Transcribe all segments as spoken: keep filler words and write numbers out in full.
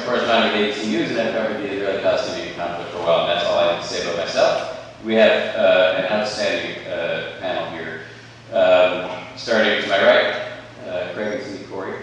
corresponding with A B C News, and I've covered the Israeli-Palestinian conflict for a while, and that's all I have to say about myself. We have uh, an outstanding uh, panel here. Um, starting to my right, uh, Craig and Cindy Corey.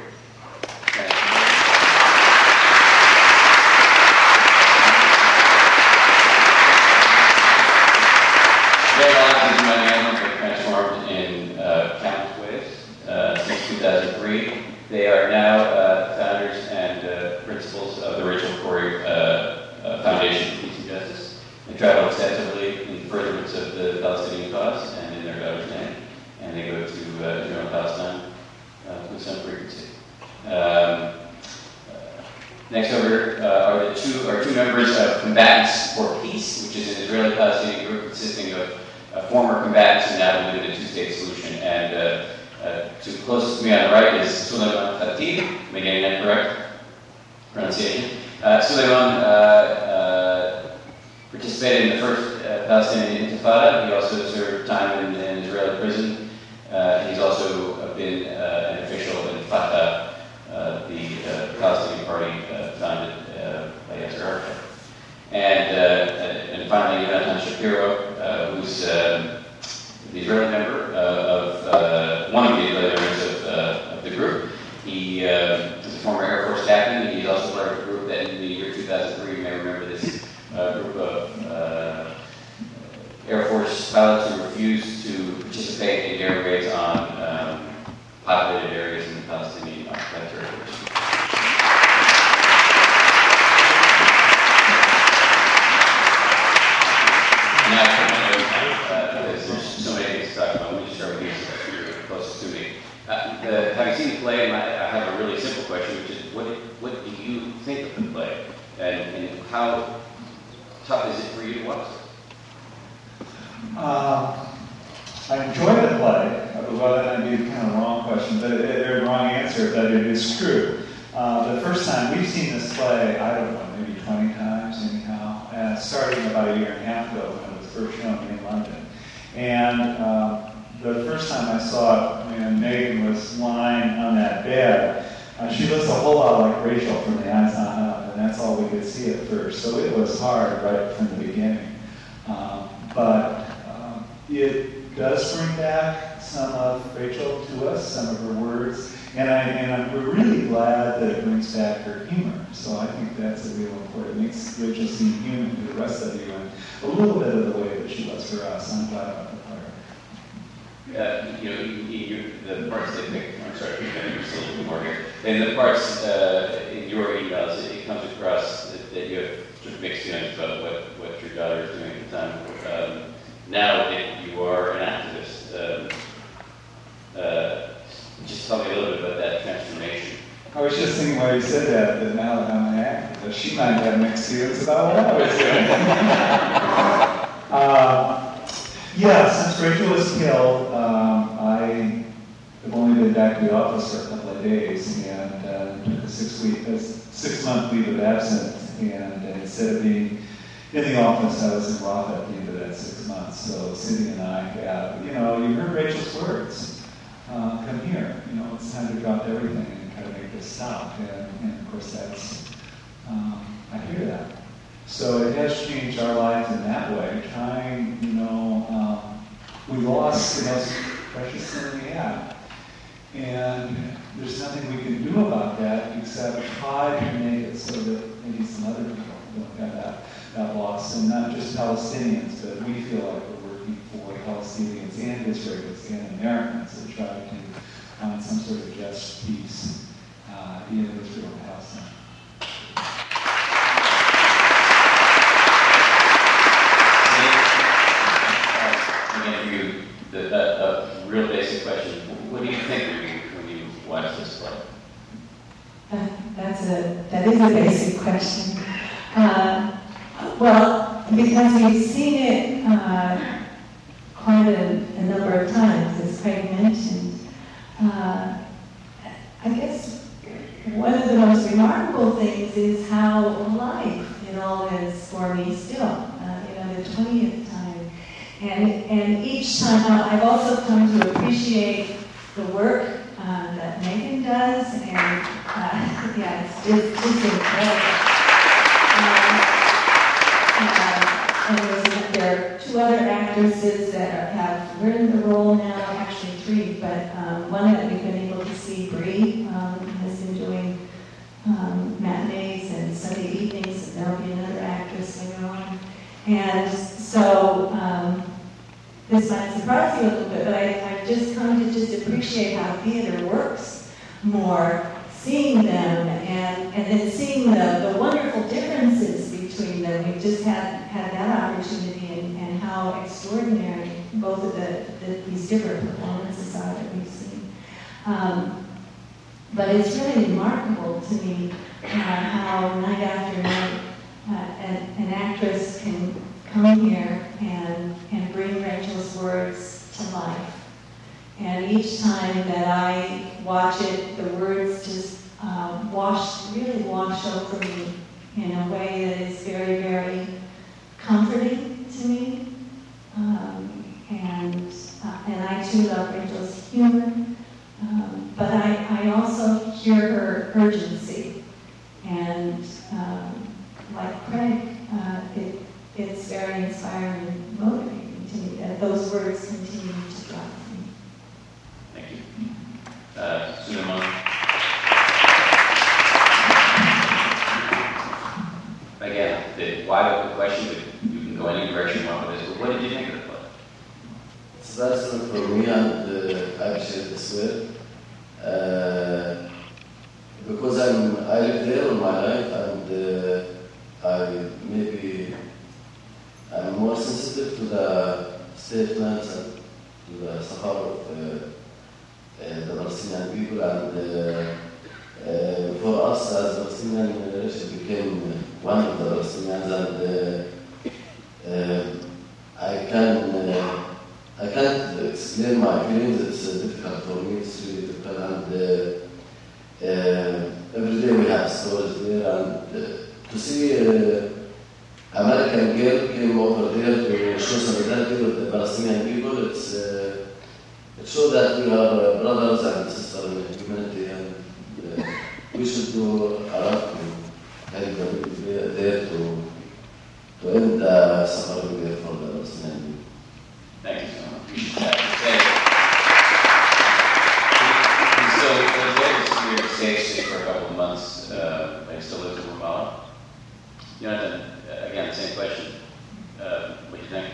Their lives in many animals have transformed in uh, countless ways uh, since two thousand three. They are now uh, founders and uh, principals of the Rachel Corrie uh, uh, Foundation for Peace and Justice. They travel extensively in furtherance of the Palestinian cause and in their daughter's name. And they go to uh, Israel and Palestine uh, with some frequency. Um, uh, next over uh, are the two are two members of Combatants for Peace, which is an Israeli-Palestinian group consisting of uh, former combatants who now believe in a two-state solution. And uh, uh, to closest to me on the right is Suleiman Khatib. Am I getting that correct? Pronunciation. Uh, Suleiman uh, uh, participated in the first uh, Palestinian Intifada. He also served time in an Israeli prison. Uh, he's also been uh, an official in Fatah, uh, the uh, Palestinian party uh, founded uh, by Yasser Arafat. And, uh, and finally, Yonatan Shapiro, uh, who's um, the Israeli member uh, of uh, one of the Israeli members of, uh, of the group. He uh, is a former Air Force captain. He's also part of a group that in the year two thousand three, you may remember this uh, group of uh, Air Force pilots who refused to participate in air raids on um, populated areas in the Palestinian occupied territories. Now, uh, because there's so many things to talk about, let me just start with you since you're closest to me. Uh, the, having seen the play, I, I have a really simple question, which is, what, what do you think of the play? And, and how tough is it for you to watch it? Uh, I enjoyed the play. Well, that might be kind of a wrong question, but a wrong answer, but it is true. Uh, the first time we've seen this play, I don't know, maybe twenty times anyhow, uh, starting about a year and a half ago when it was first shown in London. And uh, the first time I saw it, when Megan was lying on that bed, uh, she looks a whole lot like Rachel from the eyes on up, and that's all we could see at first. So it was hard right from the beginning. Um, but um, it does bring back some of Rachel to us, some of her words, and, I, and we're really glad that it brings back her humor. So I think that's a real important. It makes Rachel seem human to the rest of you, and a little bit of the way that she was for us. I'm glad about the part. Uh, you know, you, you, the parts that pick, I'm sorry, you're still a little more here. In the parts uh, in your emails, it, it comes across that, that you have sort of mixed feelings about what, what your daughter is doing at the time. Um, now that you are an activist, um, uh, just tell me a little bit about that transformation. I was just thinking while you said that, that now that I'm an activist, she might have mixed feelings about what I was doing. uh, yeah, since Rachel was killed, um, I have only been back to the office for a couple of days, and uh, took a six-week, a six-month leave of absence, and uh, instead of being in the office, I was in Rafa at the end of that six months. So Cindy and I have, you know, you heard Rachel's words. Uh, come here, you know, it's time to drop everything and try to make this stop. And, and of course, that's, um, I hear that. So it has changed our lives in that way. Trying, you know, um, we lost the most precious thing we had. And there's nothing we can do about that except try to make it so that maybe some other people don't have that, that loss. And not just Palestinians, but we feel like we're working for Palestinians and Israelis and Americans to try to find some sort of just peace uh, in Israel and Palestine. Again, you, the, the, a real basic question. What do you think when you, when you watch this play? Uh, that's a, that is a basic question. Uh, well, because we've seen it uh, quite a, a number of times, as Craig mentioned. Uh, I guess one of the most remarkable things is how alive it all is for me still. Uh, you know, the twentieth time. And, and each time, uh, I've also come to appreciate the work uh, that Megan does, and uh, yeah, it's just, just incredible. Um, uh, and there's, there are two other actresses that are, have written the role now, actually three, but um, one that we've been able to see, Bree, um, has been doing um, matinees and Sunday evenings, and there'll be another actress later on. And so, um, this might surprise you a little bit, but I, I've just come to just appreciate how theater works more, seeing them and, and then seeing the, the wonderful differences between them. We've just had, had that opportunity and, and how extraordinary both of the, the, these different performances are that we've seen. Um, but it's really remarkable to me uh, how night after night uh, an, an actress can come here and, and bring Rachel's words to life. And each time that I watch it, the words just uh, wash, really wash over me in a way that is very, very comforting to me. Um, and, uh, and I too love Rachel's humor. Um, but I, I also hear her urgency. And um, like Craig, uh, it, it's very inspiring and motivating to me that those words continue to drive me. Thank you. Uh, Suleiman. Again, the wide open question, but you can go any direction you want with this, but what did you think of the play? It's very excellent for me, and uh, I appreciate this way. Uh, because I'm, I live there all my life, and uh, I maybe I'm more sensitive to the statements and to the safar of uh, uh, the Palestinian people, and uh, uh, for us as Palestinian generation became one of the Palestinians, and uh, uh, I can uh, I can't explain my feelings. It's uh, difficult for me. It's really difficult, and uh, uh, every day we have stories there, and uh, to see. Uh, American girl came over there to show solidarity with the Palestinian people. It's uh, it shows that we are uh, brothers and sisters in humanity, and uh, we should do a lot to help the people there to to end the suffering there for the Palestinian people. Thank you so much. So, uh, you're staged for a couple of months. Uh, I still live in Ramallah. Jonathan, uh, again, the same question. Uh, what do you think?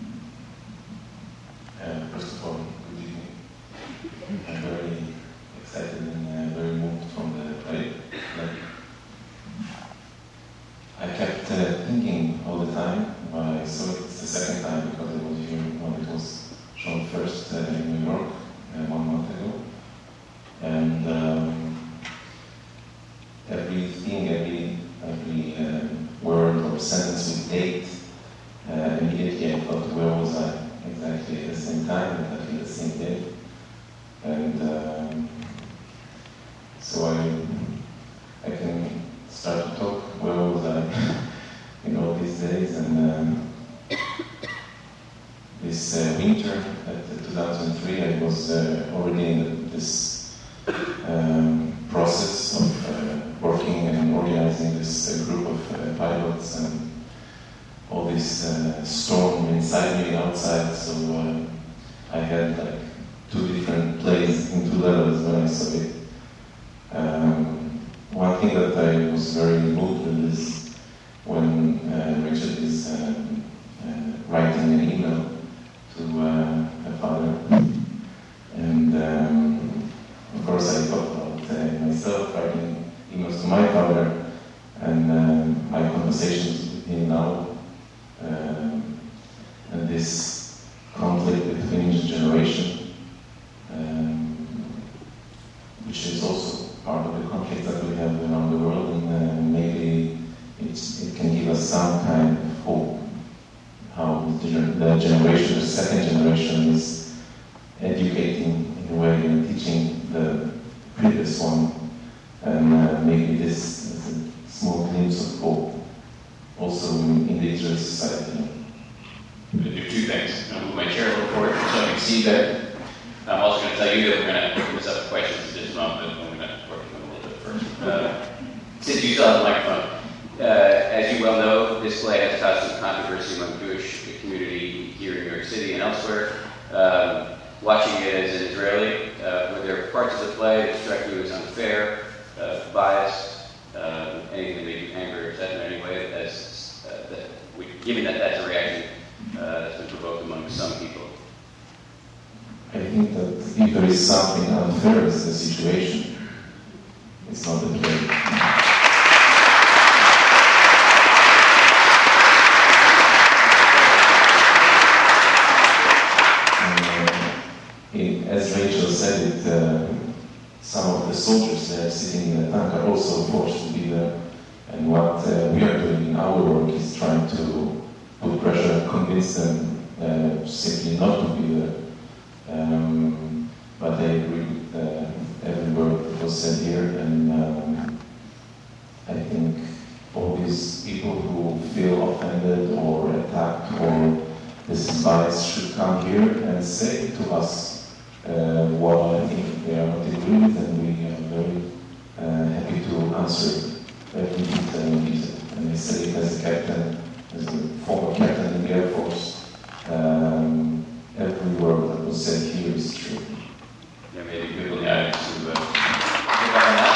Uh, first of all, good evening. I'm very excited and uh, very moved from the play. Like, I kept uh, thinking all the time. I saw it the second time because I was here when it was shown first uh, in New York uh, one month ago. And um, everything, every every um, word or sentence with date, uh, immediately I thought, where was I exactly at the same time, exactly the same day? And um, so I I can start to talk, where was I in all these days? And um, this uh, winter, at two thousand three, I was uh, already in this um, process of uh, working and organizing this uh, group of uh, pilots, and all this uh, storm inside me and outside. So uh, I had like two different plays in two levels when I saw it. Um, one thing that I was very moved with is when uh, Richard is uh, uh, writing an email to uh, her father, and um, of course I thought about uh, myself writing emails to my father, and uh, my conversations with him now, um, and this conflict between each generation, um, which is also part of the conflict that we have around the world, and uh, maybe it's, it can give us some kind of hope, how the, the generation, the second generation is educating in a way and teaching the previous one, and uh, maybe this is a small glimpse of hope also in, in the Israeli society. I'm going to do two things. I'm going to move my chair a little forward so I can see that. I'm also going to tell you that we're going to open this up to questions in just a moment, but I'm going to work on them a little bit first. Uh, Since you still have the microphone, uh, as you well know, this play has caused some controversy among the Jewish community here in New York City and elsewhere. Um, watching it as an Israeli, uh, were there parts of the play that struck you as unfair, uh, biased, um, anything that made you angry or upset in any way? As, uh, that we, given that that's a reaction uh, that's been provoked among some people. I think that if there is something unfair, it's the situation. It's not the play. As Rachel said it, uh, some of the soldiers there sitting in the tank are also forced to be there. And what uh, we are doing in our work is trying to put pressure and convince them uh, simply not to be there. Um, but I agree with uh, every word that was said here, and um, I think all these people who feel offended or attacked or despised should come here and say to us Uh, what I think they are not agree with, and we are very uh, happy to answer every detail and detail. And I say it as a captain, as a former captain in the Air Force, um, every word that was said here is true. Yeah, maybe people need to uh, pick up on that.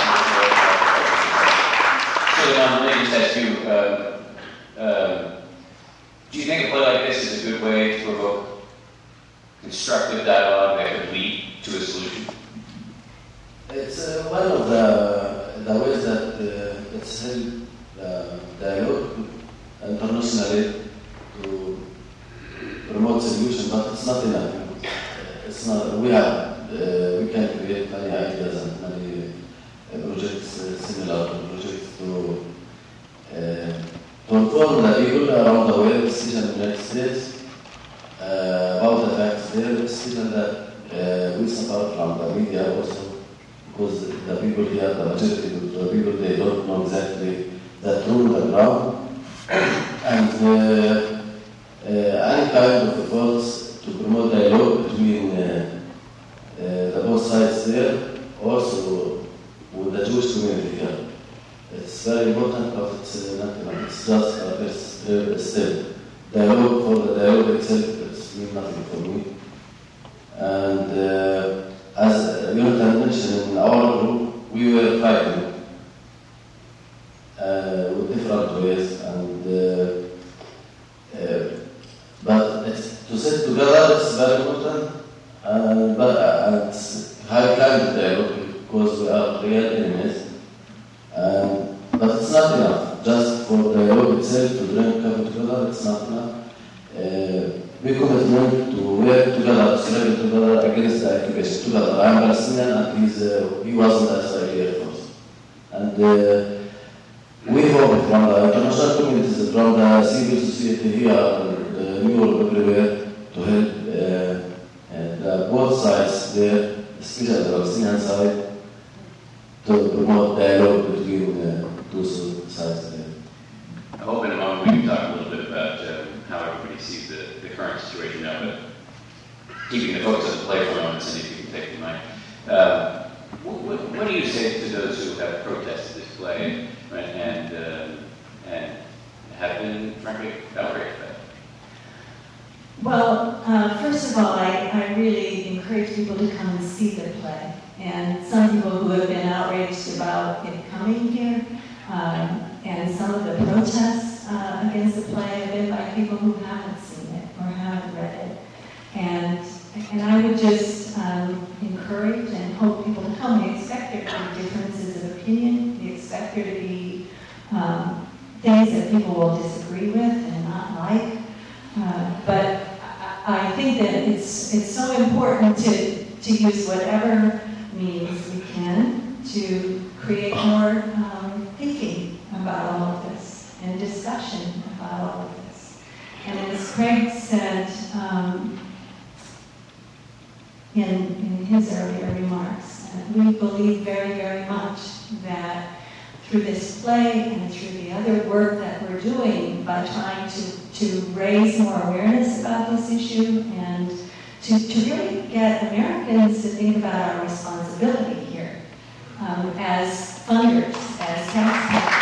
So um, let me just ask you, uh, uh, do you think a play like this is a good way to provoke constructive dialogue that could lead to a solution? It's uh, one of the, the ways that uh, it's helped the dialogue internationally to promote solution, but it's not enough. It's not. We have uh, we can create many ideas and many uh, projects uh, similar to projects to uh, to inform the people around the world, especially in the United States. Uh, about the facts there, especially that uh, we suffer from the media also, because the people here, the majority of the people, they don't know exactly the truth, the ground, and uh, uh, any kind of efforts to promote dialogue between uh, uh, the both sides there, also with the Jewish community here. It's very important, but it's uh, not enough. It's just a first uh, step. Dialogue for the dialogue itself mean nothing for me. And uh, as Jonathan mentioned, in our group, we were fighting uh, with different ways, and uh, uh, but it's, to sit together is very important, and but uh, it's high kind of dialogue because we are real enemies. And but it's not enough just for the dialogue itself to drink coffee together. It's not enough. Uh, We commitment to work together, to struggle together against the occupation together. I am Palestinian and he's, uh, he was in the Israeli Air Force. And uh, we hope from the international communities, from the civil society here and uh, New York everywhere, to help uh, uh, the both sides there, especially the Palestinian side, to promote dialogue between uh, two sides there. I hope in a moment we can talk a little bit about uh, how everybody sees the, the current situation now, but keeping the focus on the play for a moment, Cindy, if you can take the mic. Uh, what, what do you say to those who have protested this play, right, and, uh, and have been, frankly, outraged by it? Well, uh, first of all, I, I really encourage people to come and see the play. And some people who have been outraged about it coming here, um, and some of the protests uh, against the play have been by people who haven't seen it or haven't read it. And, and I would just um, encourage and hope people to come. We expect there to be differences of opinion. We expect there to be um, things that people will disagree with and not like. Uh, but I, I think that it's, it's so important to, to use whatever means we can to create more um, thinking about all of this and discussion about all of this. And as Craig said um, in, in his earlier remarks, uh, we believe very, very much that through this play and through the other work that we're doing by trying to, to raise more awareness about this issue and to, to really get Americans to think about our responsibility here um, as funders, as taxpayers.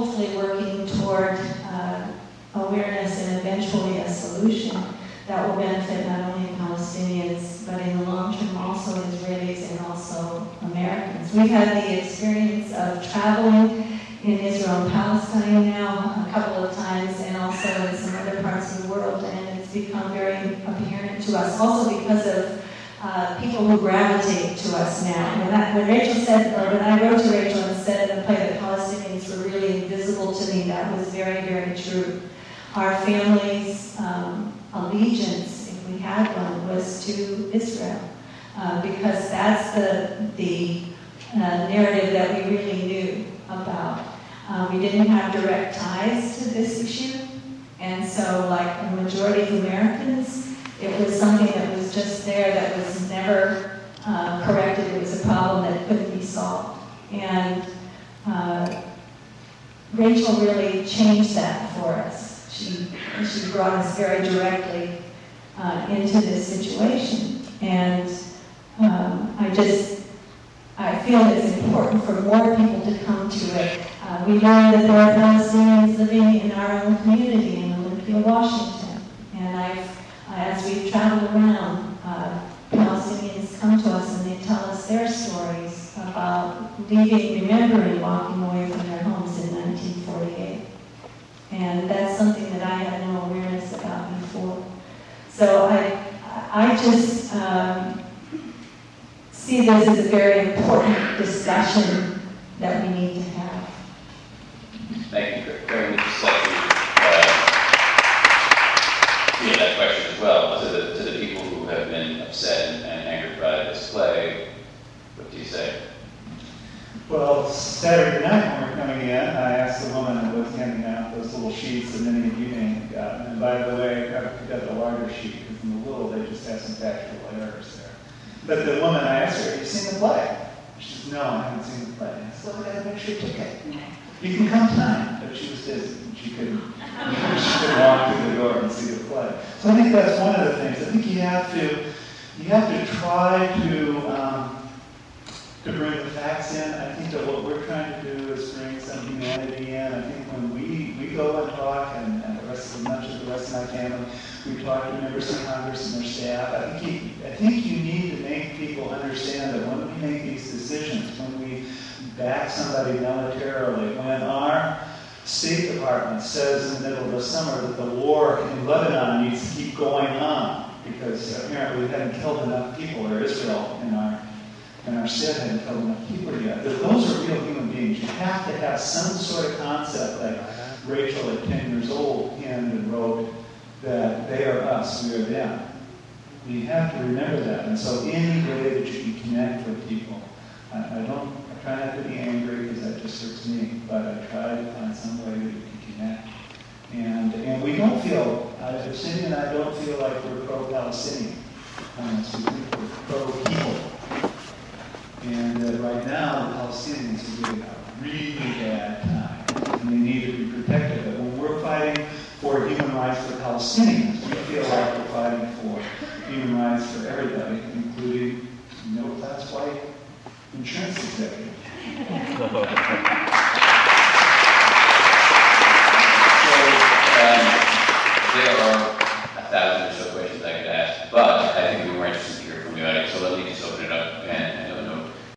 hopefully working toward uh, awareness and eventually a solution that will benefit not only Palestinians, but in the long term also Israelis and also Americans. We've had the experience of traveling in Israel and Palestine now a couple of times, and also in some other parts of the world, and it's become very apparent to us, also because of uh, people who gravitate to us now. When, that, when Rachel said, or when I wrote to Rachel and said in the play that Palestinians were really invisible to me, that was very, very true. Our family's um, allegiance, if we had one, was to Israel, uh, because that's the, the uh, narrative that we really knew about. Uh, we didn't have direct ties to this issue, and so like the majority of Americans, it was something that was just there that was never uh, corrected. It was a problem that couldn't be solved. And uh, Rachel really changed that for us. She, she brought us very directly uh, into this situation. And um, I just, I feel it's important for more people to come to it. Uh, we learned that there are Palestinians living in our own community in Olympia, Washington. And I've, as we've traveled around, uh, Palestinians come to us and they tell us their stories about leaving, remembering walking away from their homes in nineteen forty-eight. And that's something that I had no awareness about before. So I, I just um, see this as a very important discussion that we need to have. Thank you. Very much like to uh, feel that question as well. To the, to the people who have been upset and, and angered by this play, what do you say? Well, Saturday night when we were coming in, I asked the woman that was handing out those little sheets that many of you may have gotten. And by the way, I got the larger sheet because in the little they just have some factual errors there. But the woman, I asked her, have you seen the play? She said, no, I haven't seen the play. I said, well, I got to make sure you ticket. You can come tonight. But she was busy. She couldn't, she couldn't walk through the door and see the play. So I think that's one of the things. I think you have to, you have to try to, um, to bring the facts in. I think that what we're trying to do is bring some humanity in. I think when we, we go and talk, and, and the rest of the, much of the rest of my family, we talk to members of Congress and their staff. I think you, I think you need to make people understand that when we make these decisions, when we back somebody militarily, when our State Department says in the middle of the summer that the war in Lebanon needs to keep going on because apparently we haven't killed enough people, or Israel in our and our state hadn't killed enough people yet. But those are real human beings. You have to have some sort of concept, like Rachel at ten years old penned and wrote, that they are us, we are them. You have to remember that. And so any way that you can connect with people, I, I don't, I try not to be angry because that just hurts me, but I try to find some way that you can connect. And and we don't feel, uh, Cindy and I don't feel like we're pro-Palestinian. Honestly, we think we're pro-people. And uh, right now, the Palestinians are really a really bad time, and they need to be protected. But when we're fighting for human rights for Palestinians, we feel like we're fighting for human rights for everybody, including middle-class white insurance executives. So um, there are a thousand or so questions I could ask, but I think we were interested to hear from the audience, so let me just open it up and